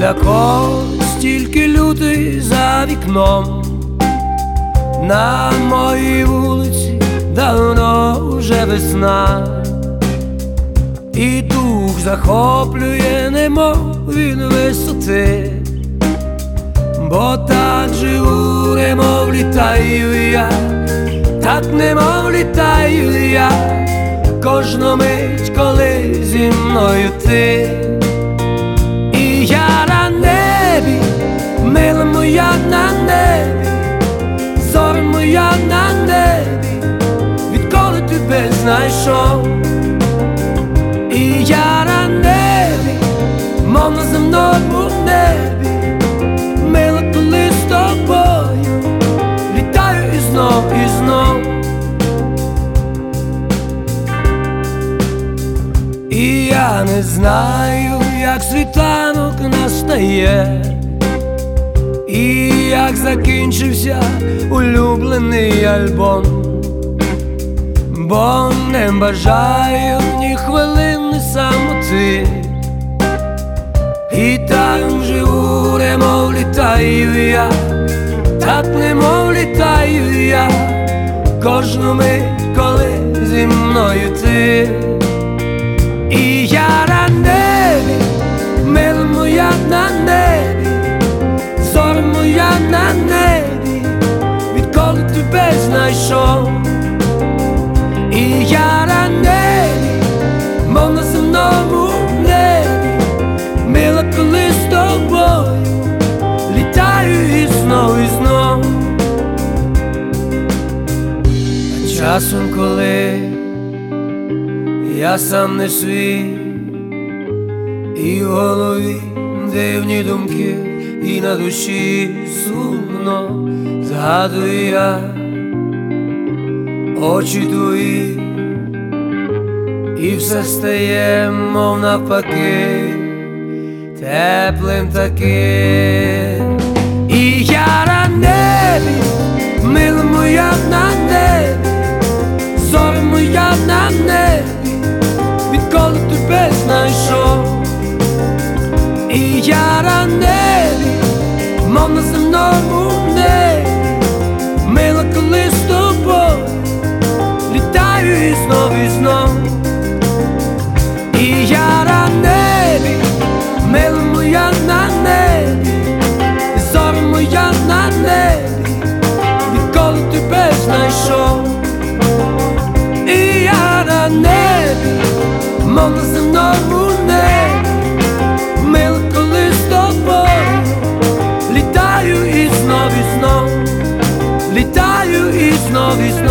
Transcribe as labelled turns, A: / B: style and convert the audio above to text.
A: для когось тільки лютий за вікном. На моїй вулиці давно вже весна, і дух захоплює, немов він висоти, бо так живу, немов літаю я, так немов літаю я, кожну мить, коли зі мною ти. І я на небі, мила моя на небі, зоря моя на небі, відколи тебе знайшов. І я на небі, мов на земному небі, мила, коли з тобою літаю і знов, і знов. І я не знаю, як світанок настає, і як закінчився улюблений альбом, бо не бажаю ні хвилини самоти, і так живу, немов літаю я, так немов літаю я, кожну мить, коли зі мною ти. І я на небі, мила моя на небі, зоря моя на небі, відколи тебе знайшов. І я на небі, мов на земному небі, мила, коли з тобою літаю і знов, і знов. А часом, коли я сам не свій, і в голові дивні думки, і на душі сумно, згадую я очі твої, і все стає, мов навпаки, теплим таким. І я на небі, мила моя на небі, зоря моя на небі, відколи тебе знайшов. І я на небі, мов на земному небі, мила, коли з тобою літаю і знов, і знов. І я на небі, мила моя на небі, зоря моя на небі, відколи тебе знайшов. І я на небі, мов на земному небі, мила, коли з тобою літаю і знов, і знов, літаю і знов, і знов.